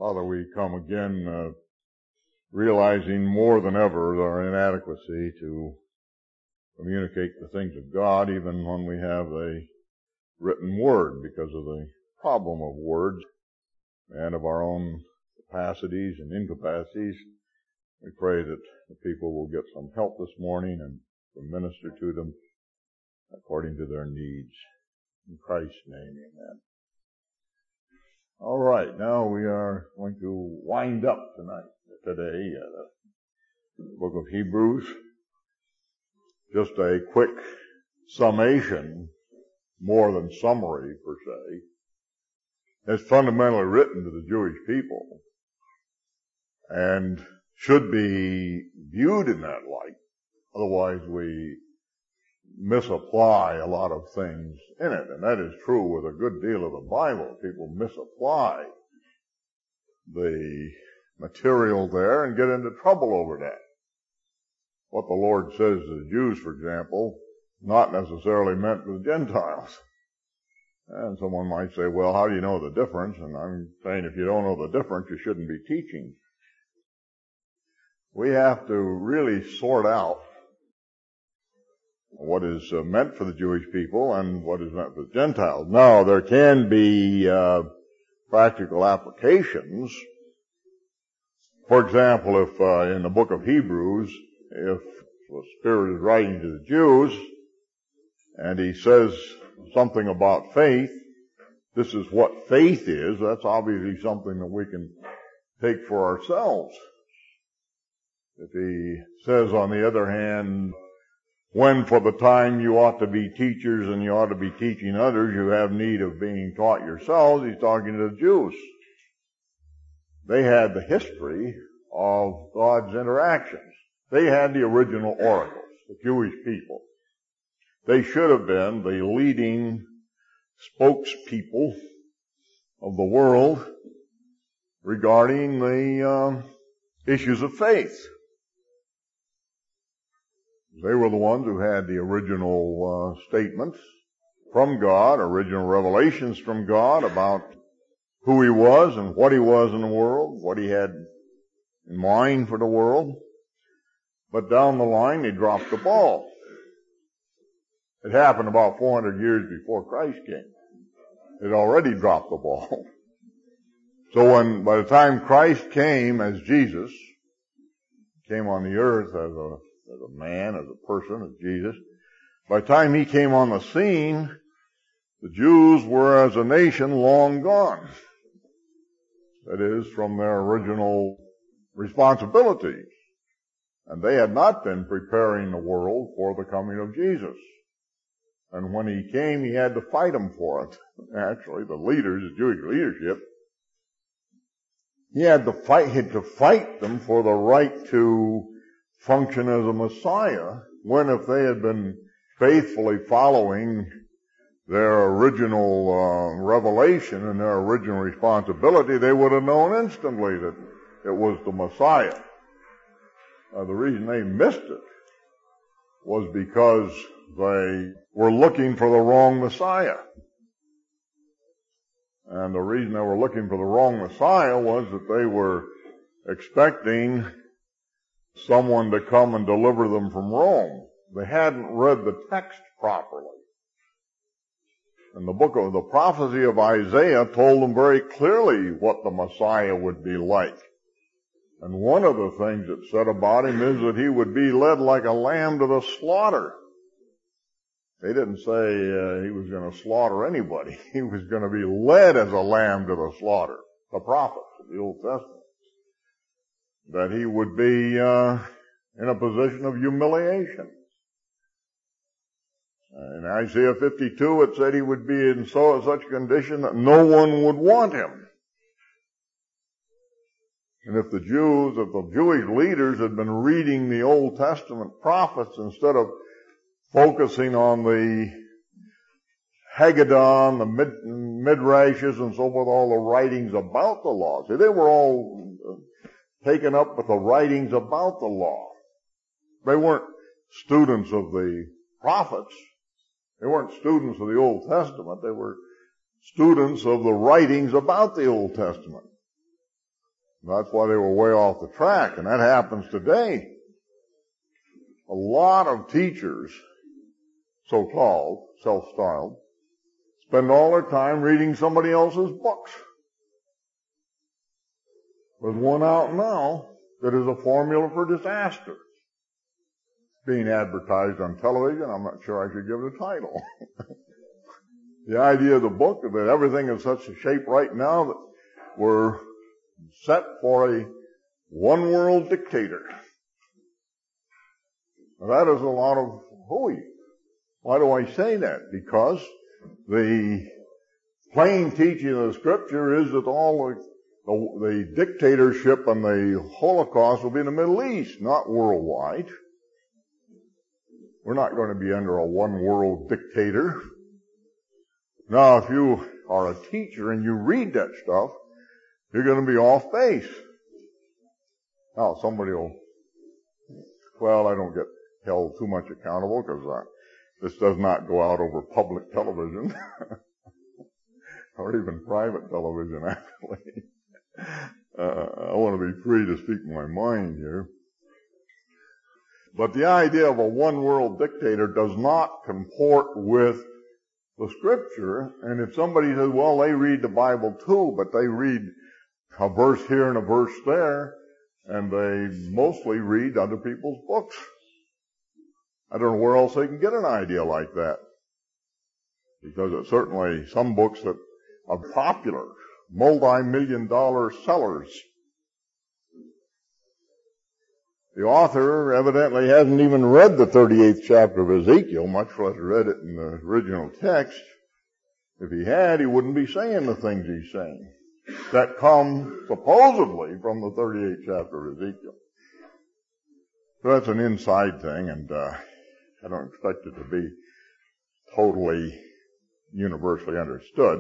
Father, we come again realizing more than ever our inadequacy to communicate the things of God, even when we have a written word, because of the problem of words and of our own capacities and incapacities. We pray that the people will get some help this morning and will minister to them according to their needs. In Christ's name, amen. All right, now we are going to wind up today, the book of Hebrews. Just a quick summation, more than summary per se. It's fundamentally written to the Jewish people and should be viewed in that light. Otherwise we misapply a lot of things in it, and that is true with a good deal of the Bible. People misapply the material there and get into trouble over that. What the Lord says to the Jews, for example, not necessarily meant for the Gentiles. And someone might say, well, how do you know the difference? And I'm saying if you don't know the difference, you shouldn't be teaching. We have to really sort out what is meant for the Jewish people and what is meant for the Gentiles. Now, there can be practical applications. For example, if in the book of Hebrews, if the Spirit is writing to the Jews and he says something about faith, this is what faith is, that's obviously something that we can take for ourselves. If he says, on the other hand, when for the time you ought to be teachers and you ought to be teaching others, you have need of being taught yourselves, he's talking to the Jews. They had the history of God's interactions. They had the original oracles, the Jewish people. They should have been the leading spokespeople of the world regarding the issues of faith. They were the ones who had the original statements from God, original revelations from God about who he was and what he was in the world, what he had in mind for the world. But down the line, they dropped the ball. It happened about 400 years before Christ came. It already dropped the ball. So by the time Christ came as Jesus, came on the earth as a man, as a person, as Jesus, by the time he came on the scene, the Jews were as a nation long gone. That is, from their original responsibilities. And they had not been preparing the world for the coming of Jesus. And when he came, he had to fight them for it. Actually, the leaders, the Jewish leadership, he had to fight them for the right to function as a Messiah, when if they had been faithfully following their original revelation and their original responsibility, they would have known instantly that it was the Messiah. The reason they missed it was because they were looking for the wrong Messiah. And the reason they were looking for the wrong Messiah was that they were expecting someone to come and deliver them from Rome. They hadn't read the text properly. And the book of the prophecy of Isaiah told them very clearly what the Messiah would be like. And one of the things it said about him is that he would be led like a lamb to the slaughter. They didn't say he was going to slaughter anybody. He was going to be led as a lamb to the slaughter. The prophets of the Old Testament. That he would be in a position of humiliation. In Isaiah 52 it said he would be in such condition that no one would want him. And if the Jewish leaders had been reading the Old Testament prophets instead of focusing on the Haggadah, the Midrashes and so forth, all the writings about the law. See, they were all taken up with the writings about the law. They weren't students of the prophets. They weren't students of the Old Testament. They were students of the writings about the Old Testament. That's why they were way off the track, and that happens today. A lot of teachers, so-called, self-styled, spend all their time reading somebody else's books. There's one out now that is a formula for disaster. Being advertised on television, I'm not sure I should give it a title. The idea of the book is that everything is such a shape right now that we're set for a one-world dictator. Now, that is a lot of hooey. Why do I say that? Because the plain teaching of the Scripture is that all the dictatorship and the Holocaust will be in the Middle East, not worldwide. We're not going to be under a one-world dictator. Now, if you are a teacher and you read that stuff, you're going to be off base. Now, somebody will, well, I don't get held too much accountable because this does not go out over public television or even private television, actually. I want to be free to speak my mind here. But the idea of a one-world dictator does not comport with the Scripture. And if somebody says, well, they read the Bible too, but they read a verse here and a verse there, and they mostly read other people's books. I don't know where else they can get an idea like that. Because it's certainly some books that are popular, multi-million-dollar sellers. The author evidently hasn't even read the 38th chapter of Ezekiel, much less read it in the original text. If he had, he wouldn't be saying the things he's saying that come supposedly from the 38th chapter of Ezekiel. So that's an inside thing, and I don't expect it to be totally universally understood.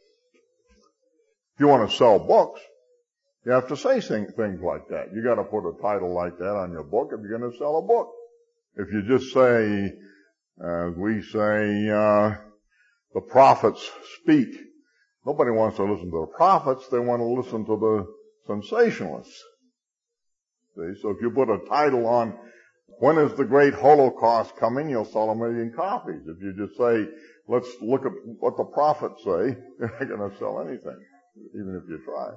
If you want to sell books, you have to say things like that. You got to put a title like that on your book if you're going to sell a book. If you just say, as we say, the prophets speak, nobody wants to listen to the prophets. They want to listen to the sensationalists. See? So if you put a title on, when is the great Holocaust coming, you'll sell 1 million copies. If you just say, let's look at what the prophets say, you're not going to sell anything, even if you try.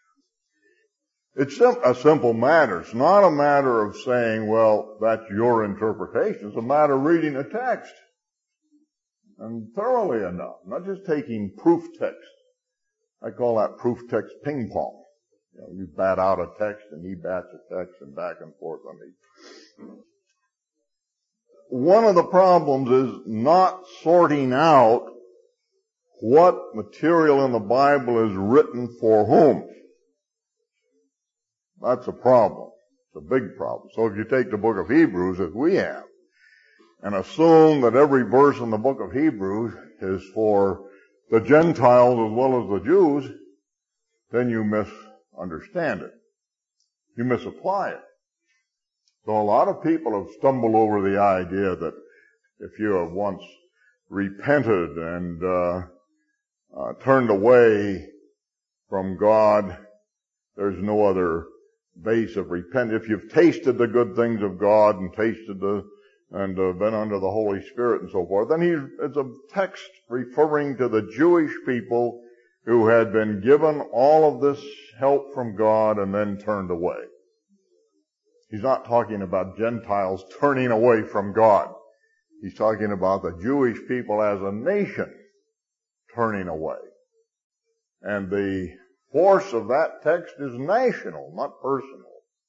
It's a simple matter. It's not a matter of saying, well, that's your interpretation. It's a matter of reading a text. And thoroughly enough. Not just taking proof text. I call that proof text ping pong. You bat out a text and he bats a text and back and forth on these. One of the problems is not sorting out what material in the Bible is written for whom. That's a problem. It's a big problem. So if you take the book of Hebrews, as we have, and assume that every verse in the book of Hebrews is for the Gentiles as well as the Jews, then you misunderstand it. You misapply it. So a lot of people have stumbled over the idea that if you have once repented and turned away from God, there's no other base of repentance. If you've tasted the good things of God and tasted and been under the Holy Spirit and so forth, then it's a text referring to the Jewish people who had been given all of this help from God and then turned away. He's not talking about Gentiles turning away from God. He's talking about the Jewish people as a nation turning away. And the force of that text is national, not personal.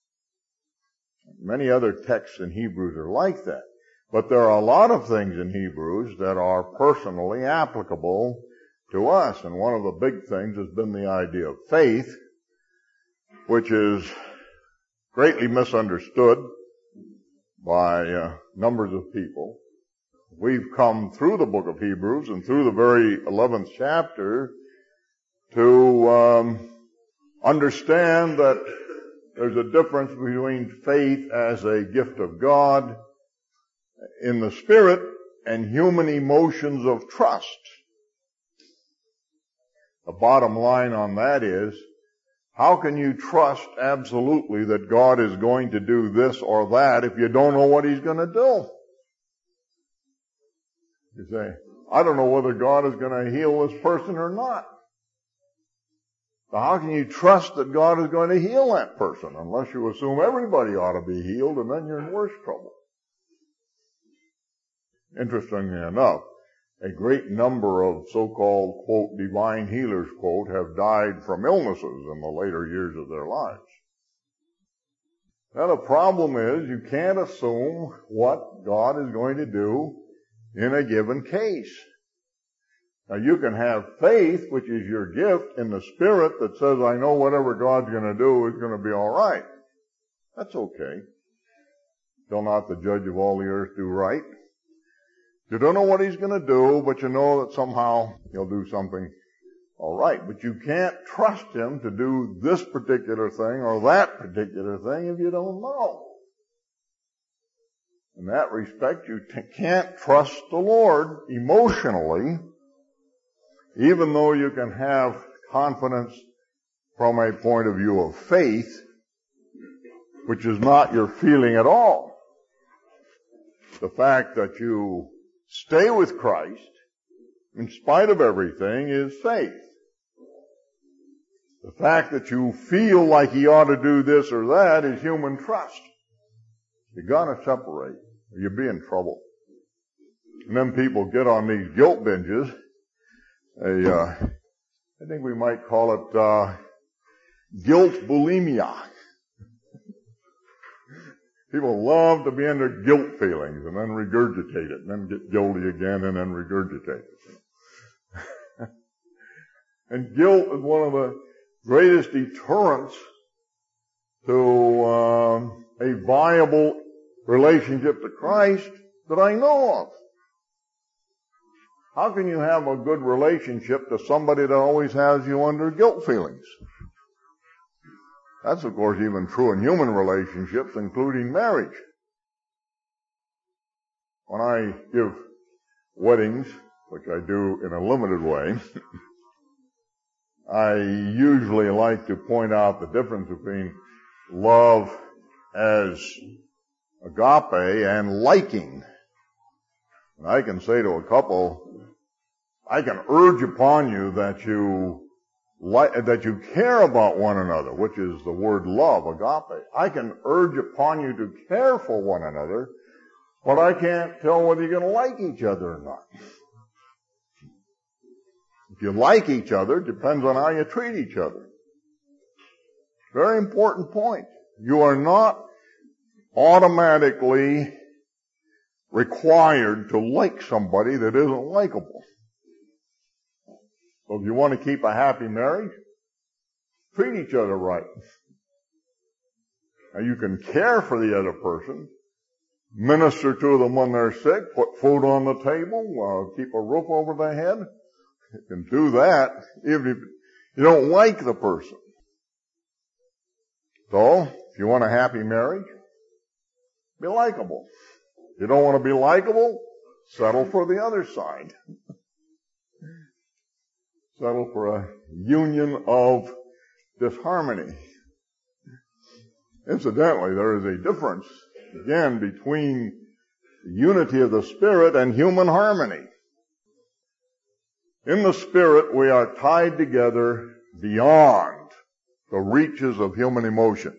Many other texts in Hebrews are like that. But there are a lot of things in Hebrews that are personally applicable to us. And one of the big things has been the idea of faith, which is greatly misunderstood by numbers of people. We've come through the book of Hebrews and through the very 11th chapter to understand that there's a difference between faith as a gift of God in the Spirit and human emotions of trust. The bottom line on that is How can you trust absolutely that God is going to do this or that if you don't know what He's going to do? You say, I don't know whether God is going to heal this person or not. So how can you trust that God is going to heal that person unless you assume everybody ought to be healed, and then you're in worse trouble? Interestingly enough, a great number of so-called, quote, divine healers, quote, have died from illnesses in the later years of their lives. Now the problem is you can't assume what God is going to do in a given case. Now you can have faith, which is your gift, in the Spirit that says, I know whatever God's going to do is going to be all right. That's okay. Shall not the judge of all the earth do right? You don't know what He's going to do, but you know that somehow He'll do something all right. But you can't trust Him to do this particular thing or that particular thing if you don't know. In that respect, you can't trust the Lord emotionally, even though you can have confidence from a point of view of faith, which is not your feeling at all. The fact that you stay with Christ in spite of everything is faith. The fact that you feel like He ought to do this or that is human trust. You've got to separate, or you'll be in trouble. And then people get on these guilt binges. I think we might call it guilt bulimia. People love to be under guilt feelings and then regurgitate it, and then get guilty again and then regurgitate it. And guilt is one of the greatest deterrents to a viable relationship to Christ that I know of. How can you have a good relationship to somebody that always has you under guilt feelings? That's, of course, even true in human relationships, including marriage. When I give weddings, which I do in a limited way, I usually like to point out the difference between love as agape and liking. And I can say to a couple, I can urge upon you that you care about one another, which is the word love, agape. I can urge upon you to care for one another, but I can't tell whether you're going to like each other or not. If you like each other, it depends on how you treat each other. Very important point. You are not automatically required to like somebody that isn't likable. So if you want to keep a happy marriage, treat each other right. Now you can care for the other person, minister to them when they're sick, put food on the table, keep a roof over their head. You can do that even if you don't like the person. So, if you want a happy marriage, be likable. If you don't want to be likable, settle for the other side. Settle for a union of disharmony. Incidentally, there is a difference, again, between the unity of the Spirit and human harmony. In the Spirit, we are tied together beyond the reaches of human emotion.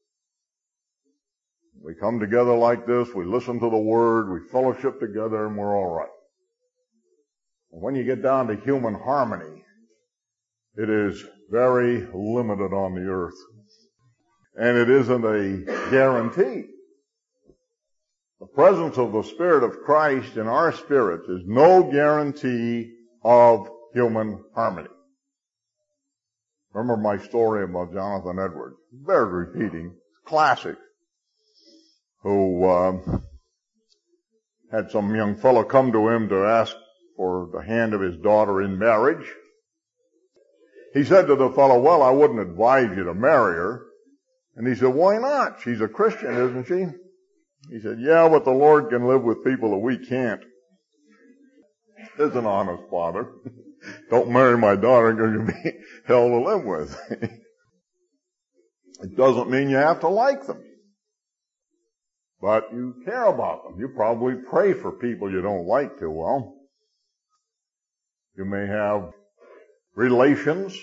We come together like this, we listen to the Word, we fellowship together, and we're all right. When you get down to human harmony, it is very limited on the earth. And it isn't a guarantee. The presence of the Spirit of Christ in our spirits is no guarantee of human harmony. Remember my story about Jonathan Edwards? Bears repeating. Classic. Who had some young fellow come to him to ask for the hand of his daughter in marriage. He said to the fellow, well, I wouldn't advise you to marry her. And he said, why not? She's a Christian, isn't she? He said, yeah, but the Lord can live with people that we can't. There's an honest father. Don't marry my daughter because you'll be hell to live with. It doesn't mean you have to like them. But you care about them. You probably pray for people you don't like too well. You may have relations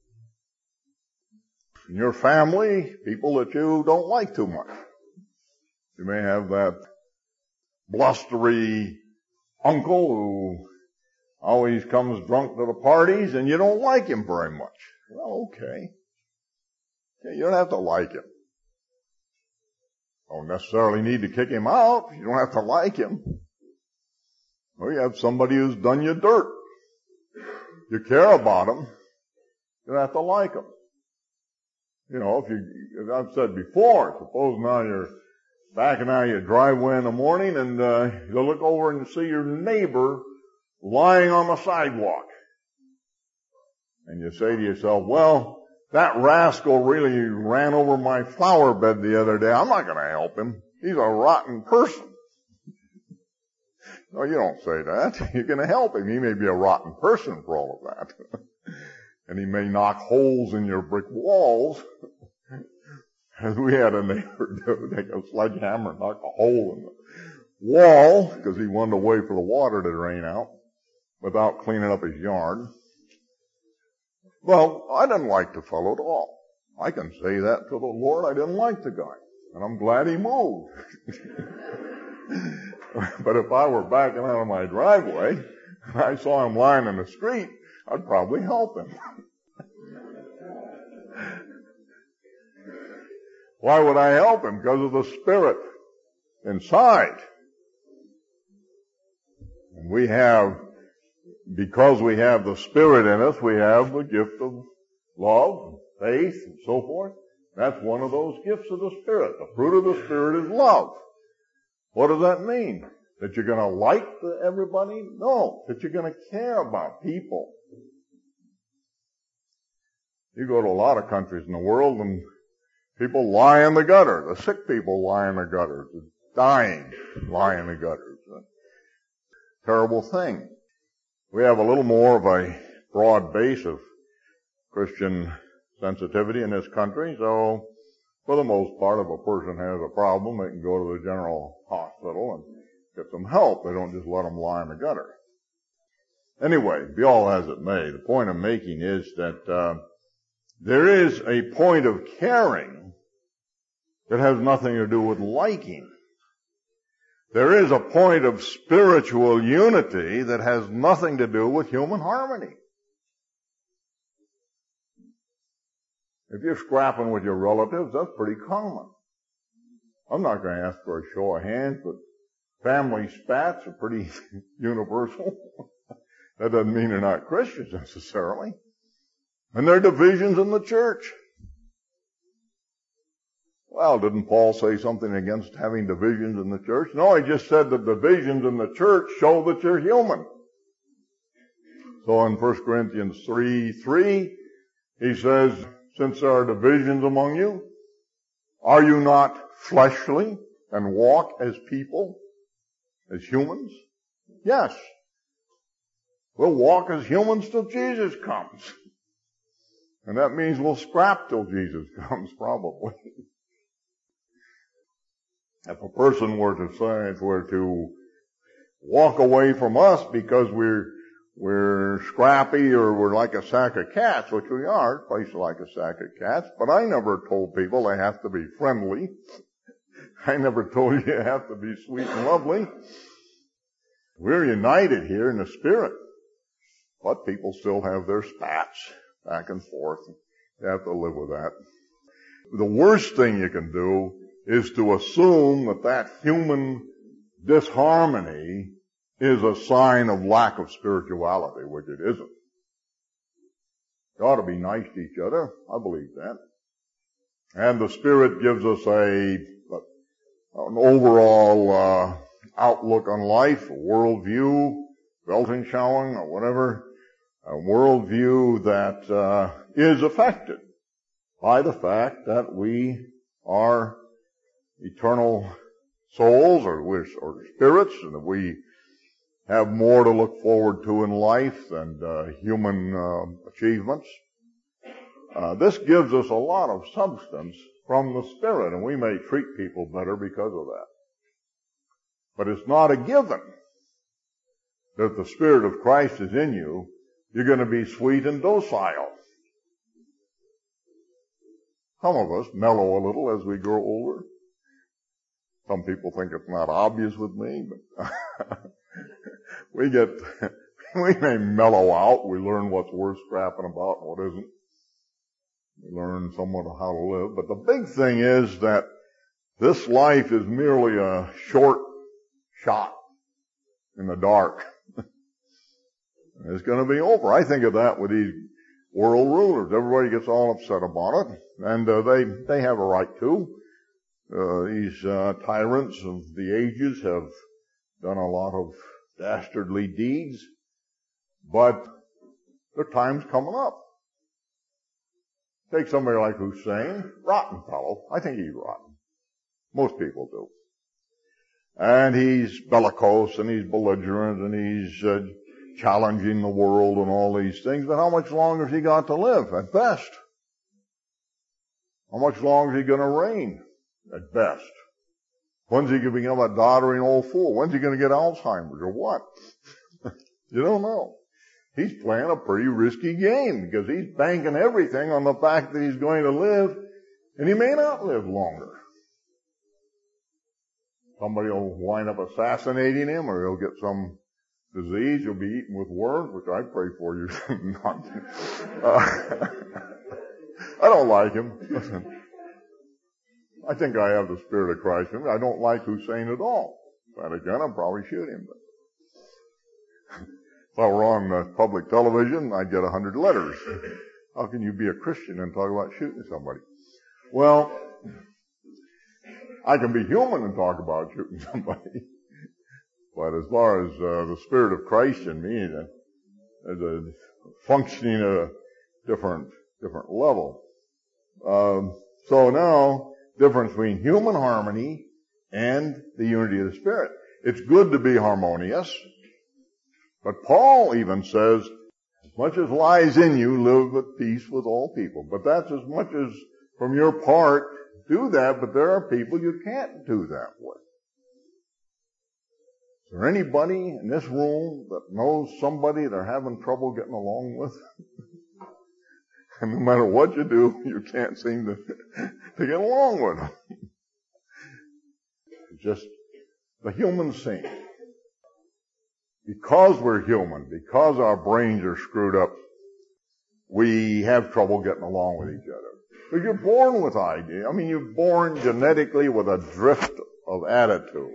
in your family, people that you don't like too much. You may have that blustery uncle who always comes drunk to the parties and you don't like him very much. Well, okay. You don't have to like him. Don't necessarily need to kick him out. You don't have to like him. Or you have somebody who's done you dirt. You care about them. You don't have to like them. You know, as I've said before, suppose now you're backing out of your driveway in the morning and you look over and see your neighbor lying on the sidewalk. And you say to yourself, well, that rascal really ran over my flower bed the other day. I'm not going to help him. He's a rotten person. No, you don't say that. You're going to help him. He may be a rotten person for all of that. And he may knock holes in your brick walls. As we had a neighbor take a sledgehammer and knock a hole in the wall because he wanted to wait for the water to drain out without cleaning up his yard. Well, I didn't like the fellow at all. I can say that to the Lord. I didn't like the guy. And I'm glad he moved. But if I were backing out of my driveway and I saw him lying in the street, I'd probably help him. Why would I help him? Because of the Spirit inside. And because we have the Spirit in us, we have the gift of love, faith, and so forth. That's one of those gifts of the Spirit. The fruit of the Spirit is love. What does that mean? That you're going to like everybody? No. That you're going to care about people. You go to a lot of countries in the world and people lie in the gutter. The sick people lie in the gutter. The dying lie in the gutters. Terrible thing. We have a little more of a broad base of Christian sensitivity in this country, so for the most part, if a person has a problem, they can go to the general hospital and get some help. They don't just let them lie in the gutter. Anyway, be all as it may, the point I'm making is that there is a point of caring that has nothing to do with liking. There is a point of spiritual unity that has nothing to do with human harmony. If you're scrapping with your relatives, that's pretty common. I'm not going to ask for a show of hands, but family spats are pretty universal. That doesn't mean they're not Christians necessarily. And there are divisions in the church. Well, didn't Paul say something against having divisions in the church? No, he just said that divisions in the church show that you're human. So in 1 Corinthians 3:3, he says, since there are divisions among you, are you not fleshly and walk as people, as humans? Yes. We'll walk as humans till Jesus comes. And that means we'll scrap till Jesus comes, probably. If a person were to walk away from us because we're scrappy or we're like a sack of cats, which we are, placed like a sack of cats, but I never told people they have to be friendly. I never told you have to be sweet and lovely. We're united here in the Spirit, but people still have their spats back and forth. You have to live with that. The worst thing you can do is to assume that human disharmony is a sign of lack of spirituality, which it isn't. You ought to be nice to each other. I believe that. And the Spirit gives us an overall outlook on life, a worldview, Weltanschauung, or whatever, a worldview that is affected by the fact that we are eternal souls or spirits, and that we have more to look forward to in life than human achievements. This gives us a lot of substance from the Spirit, and we may treat people better because of that. But it's not a given that if the Spirit of Christ is in you, you're going to be sweet and docile. Some of us mellow a little as we grow older. Some people think it's not obvious with me, but we may mellow out. We learn what's worth scrapping about and what isn't. We learn somewhat of how to live. But the big thing is that this life is merely a short shot in the dark. It's going to be over. I think of that with these world rulers. Everybody gets all upset about it, and they have a right to. These tyrants of the ages have done a lot of dastardly deeds, but their time's coming up. Take somebody like Hussein, rotten fellow. I think he's rotten. Most people do. And he's bellicose, and he's belligerent, and he's challenging the world and all these things, but how much longer has he got to live, at best? How much longer is he going to reign, at best? When's he going to become a doddering old fool? When's he going to get Alzheimer's, or what? You don't know. He's playing a pretty risky game, because he's banking everything on the fact that he's going to live, and he may not live longer. Somebody will wind up assassinating him, or he'll get some disease, you'll be eaten with worms, which I pray for you. I don't like him. Listen, I think I have the Spirit of Christ in me. I don't like Hussein at all. If I had a gun, I'd probably shoot him. But if I were on public television, I'd get 100 letters. How can you be a Christian and talk about shooting somebody? Well, I can be human and talk about shooting somebody. But as far as the Spirit of Christ in me, there's a functioning at a different level. So now, difference between human harmony and the unity of the Spirit. It's good to be harmonious, but Paul even says, as much as lies in you, live at peace with all people. But that's as much as from your part, do that, but there are people you can't do that with. Is there anybody in this room that knows somebody they're having trouble getting along with? And no matter what you do, you can't seem to get along with them. It's just the human scene. Because we're human, because our brains are screwed up, we have trouble getting along with each other. Because you're born with ideas. I mean, you're born genetically with a drift of attitude.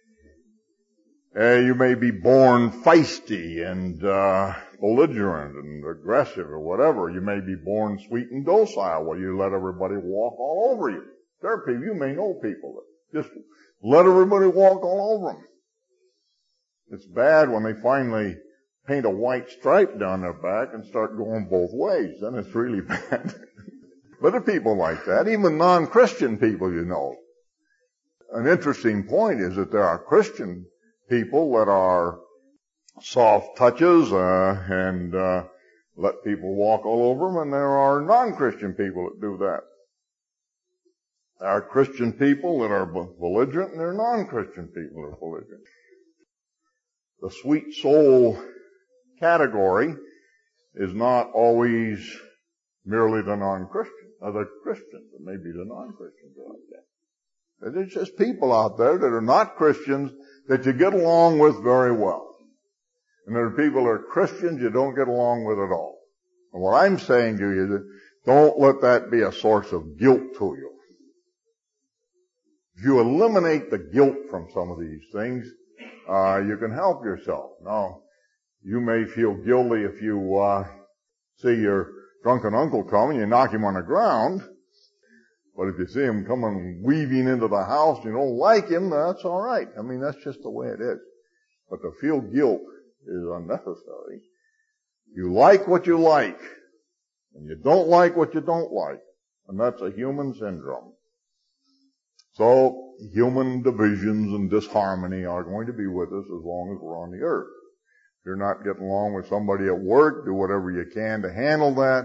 You may be born feisty and belligerent and aggressive or whatever. You may be born sweet and docile where you let everybody walk all over you. There are people, you may know people that just let everybody walk all over them. It's bad when they finally paint a white stripe down their back and start going both ways. Then it's really bad. But there are people like that, even non-Christian people, you know. An interesting point is that there are Christian people that are soft touches and let people walk all over them, and there are non-Christian people that do that. There are Christian people that are belligerent, and there are non-Christian people that are belligerent. The sweet soul category is not always merely the non-Christian. Other Christians, and maybe the non-Christians are like that. There's just people out there that are not Christians that you get along with very well. And there are people that are Christians you don't get along with at all. And what I'm saying to you is, don't let that be a source of guilt to you. If you eliminate the guilt from some of these things, you can help yourself. Now, you may feel guilty if you see your drunken uncle come and you knock him on the ground. But if you see him coming weaving into the house and you don't like him, that's all right. I mean, that's just the way it is. But to feel guilt is unnecessary. You like what you like, and you don't like what you don't like. And that's a human syndrome. So, human divisions and disharmony are going to be with us as long as we're on the earth. If you're not getting along with somebody at work, do whatever you can to handle that.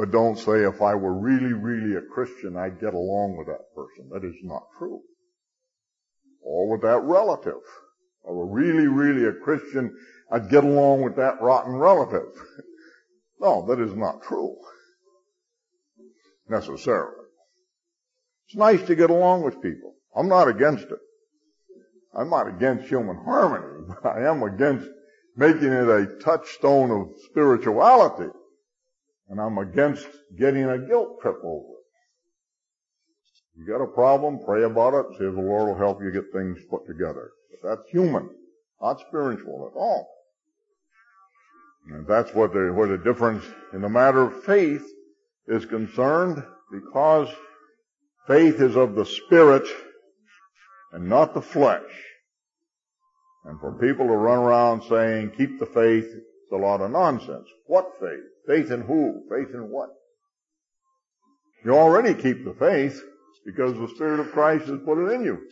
But don't say if I were really, really a Christian, I'd get along with that person. That is not true. Or with that relative. If I were really, really a Christian, I'd get along with that rotten relative. No, that is not true. Necessarily. It's nice to get along with people. I'm not against it. I'm not against human harmony, but I am against making it a touchstone of spirituality. And I'm against getting a guilt trip over it. You got a problem, pray about it, see if the Lord will help you get things put together. But that's human, not spiritual at all. And that's where the difference in the matter of faith is concerned, because faith is of the Spirit and not the flesh. And for people to run around saying, keep the faith, it's a lot of nonsense. What faith? Faith in who? Faith in what? You already keep the faith because the Spirit of Christ has put it in you.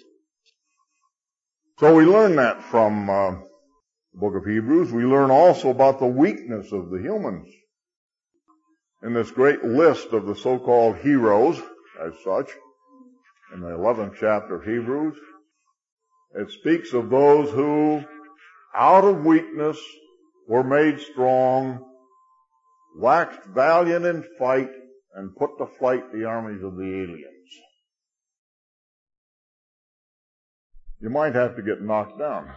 So we learn that from the book of Hebrews. We learn also about the weakness of the humans. In this great list of the so-called heroes, as such, in the 11th chapter of Hebrews, it speaks of those who, out of weakness, were made strong, waxed valiant in fight, and put to flight the armies of the aliens. You might have to get knocked down.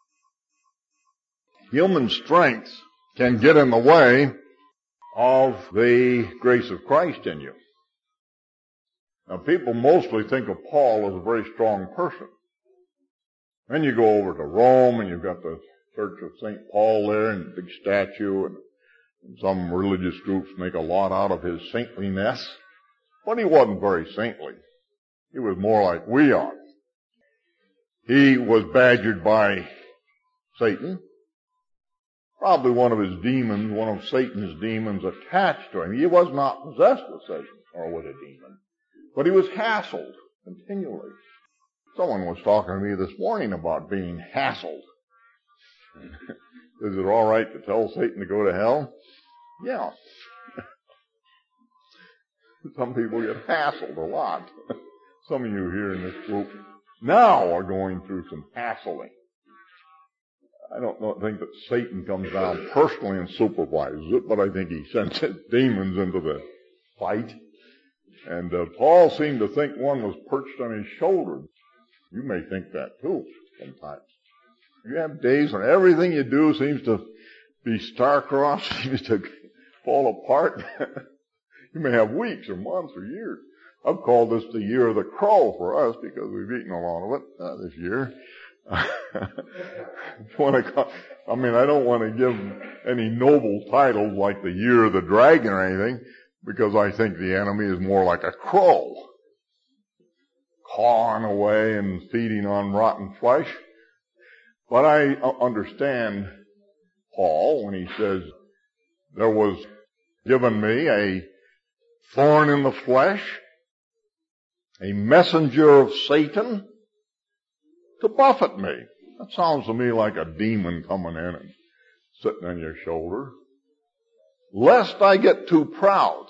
Human strength can get in the way of the grace of Christ in you. Now, people mostly think of Paul as a very strong person. Then you go over to Rome, and you've got the Church of St. Paul there, and a big statue, and some religious groups make a lot out of his saintliness. But he wasn't very saintly. He was more like we are. He was badgered by Satan. Probably one of his demons, one of Satan's demons attached to him. He was not possessed with Satan or with a demon. But he was hassled continually. Someone was talking to me this morning about being hassled. Is it all right to tell Satan to go to hell? Yeah. Some people get hassled a lot. Some of you here in this group now are going through some hassling. I don't think that Satan comes down personally and supervises it, but I think he sends his demons into the fight. And Paul seemed to think one was perched on his shoulder. You may think that too sometimes. You have days when everything you do seems to be star-crossed, seems to fall apart. You may have weeks or months or years. I've called this the year of the crow for us because we've eaten a lot of it this year. I don't want to give any noble titles like the year of the dragon or anything, because I think the enemy is more like a crow, clawing away and feeding on rotten flesh. But I understand Paul when he says, there was given me a thorn in the flesh, a messenger of Satan to buffet me. That sounds to me like a demon coming in and sitting on your shoulder. Lest I get too proud.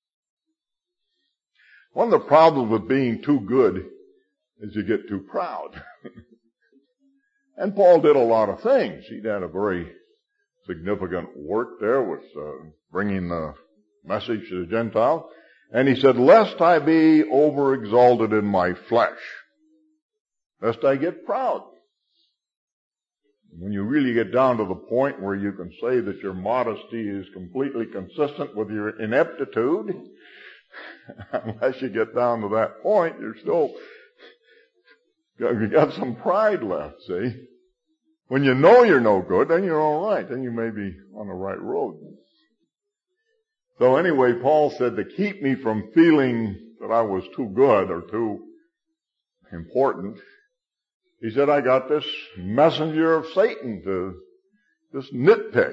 One of the problems with being too good is you get too proud. And Paul did a lot of things. He had a very significant work there with bringing the message to the Gentiles. And he said, lest I be overexalted in my flesh, lest I get proud. When you really get down to the point where you can say that your modesty is completely consistent with your ineptitude, unless you get down to that point, you got some pride left, see? When you know you're no good, then you're all right. Then you may be on the right road. So anyway, Paul said to keep me from feeling that I was too good or too important, he said, I got this messenger of Satan to just nitpick.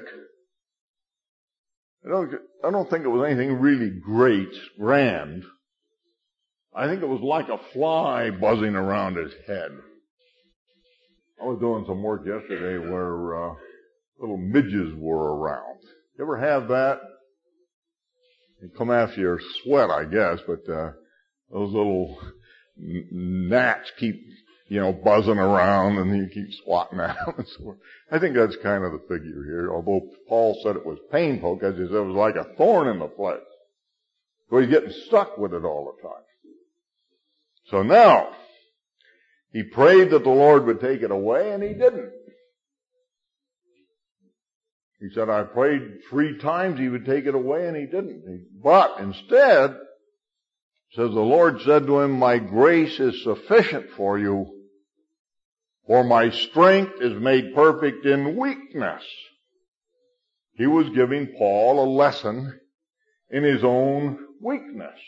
I don't think it was anything really great, grand. I think it was like a fly buzzing around his head. I was doing some work yesterday where little midges were around. You ever have that? They come after your sweat, I guess, but those little gnats keep, buzzing around, and you keep swatting at them. So I think that's kind of the figure here, although Paul said it was painful because it was like a thorn in the flesh. So he's getting stuck with it all the time. So now, he prayed that the Lord would take it away, and he didn't. He said, I prayed 3 times he would take it away, and he didn't. But instead, says the Lord said to him, my grace is sufficient for you, for my strength is made perfect in weakness. He was giving Paul a lesson in his own weakness.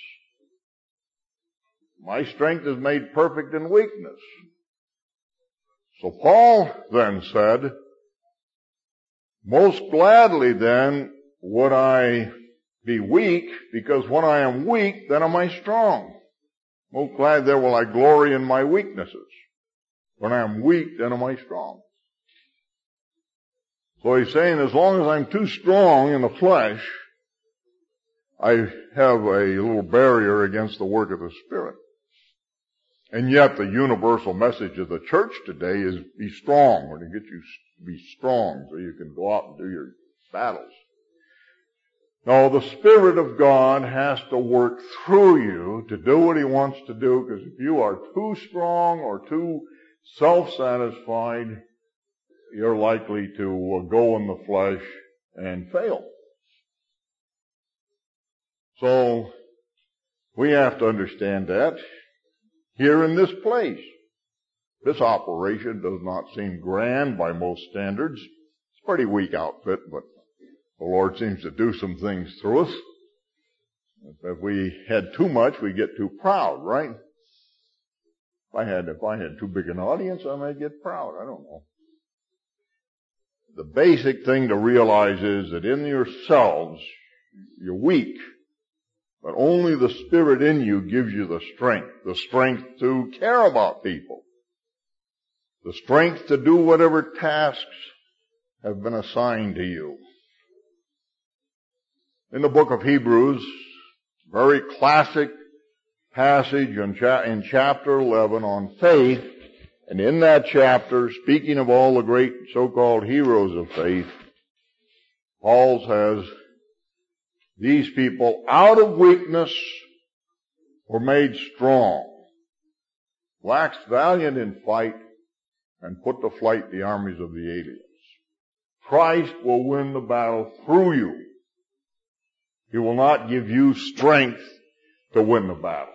My strength is made perfect in weakness. So Paul then said, most gladly then would I be weak, because when I am weak, then am I strong. Most glad there will I glory in my weaknesses. When I am weak, then am I strong. So he's saying, as long as I'm too strong in the flesh, I have a little barrier against the work of the Spirit. And yet the universal message of the church today is be strong. We're going to get you to be strong so you can go out and do your battles. No, the Spirit of God has to work through you to do what He wants to do, because if you are too strong or too self-satisfied, you're likely to go in the flesh and fail. So, we have to understand that. Here in this place, this operation does not seem grand by most standards. It's a pretty weak outfit, but the Lord seems to do some things through us. If we had too much, we get too proud, right? If I had too big an audience, I might get proud. I don't know. The basic thing to realize is that in yourselves, you're weak. But only the Spirit in you gives you the strength to care about people, the strength to do whatever tasks have been assigned to you. In the book of Hebrews, very classic passage in chapter 11 on faith, and in that chapter, speaking of all the great so-called heroes of faith, Paul says, these people out of weakness were made strong, waxed valiant in fight, and put to flight the armies of the aliens. Christ will win the battle through you. He will not give you strength to win the battle.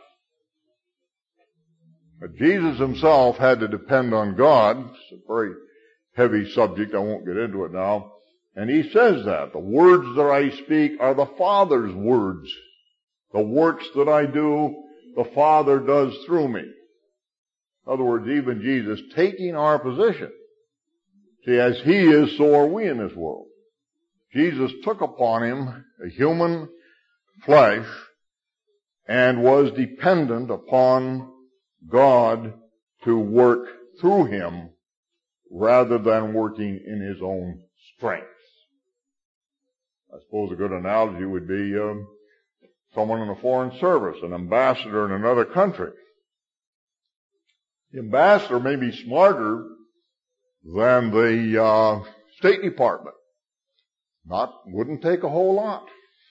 But Jesus himself had to depend on God. It's a very heavy subject. I won't get into it now. And he says that the words that I speak are the Father's words. The works that I do, the Father does through me. In other words, even Jesus taking our position. See, as He is, so are we in this world. Jesus took upon Him a human flesh and was dependent upon God to work through Him rather than working in His own strength. I suppose a good analogy would be someone in a foreign service, an ambassador in another country. The ambassador may be smarter than the State Department. Wouldn't take a whole lot.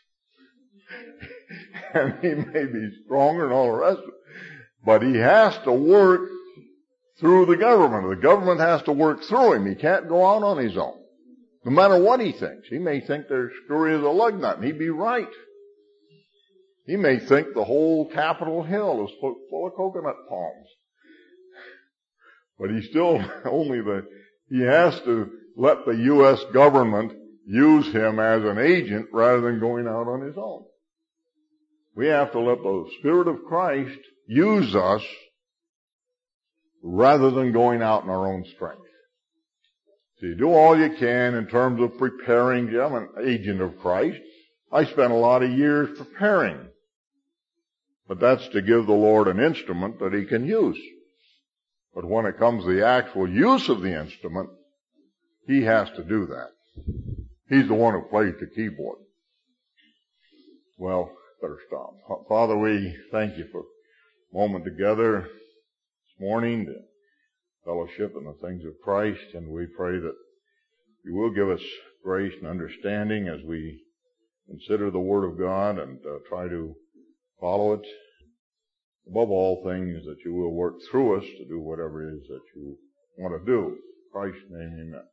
And he may be stronger and all the rest of it. But he has to work through the government. The government has to work through him. He can't go out on his own. No matter what he thinks. He may think they're screwy as a lug nut, and he'd be right. He may think the whole Capitol Hill is full of coconut palms. But he's still he has to let the U.S. government use him as an agent rather than going out on his own. We have to let the Spirit of Christ use us rather than going out in our own strength. So you do all you can in terms of preparing. I'm an agent of Christ. I spent a lot of years preparing. But that's to give the Lord an instrument that He can use. But when it comes to the actual use of the instrument, He has to do that. He's the one who plays the keyboard. Well, better stop. Father, we thank you for a moment together this morning to fellowship in the things of Christ, and we pray that you will give us grace and understanding as we consider the Word of God and try to follow it. Above all things, that you will work through us to do whatever it is that you want to do. In Christ's name, amen.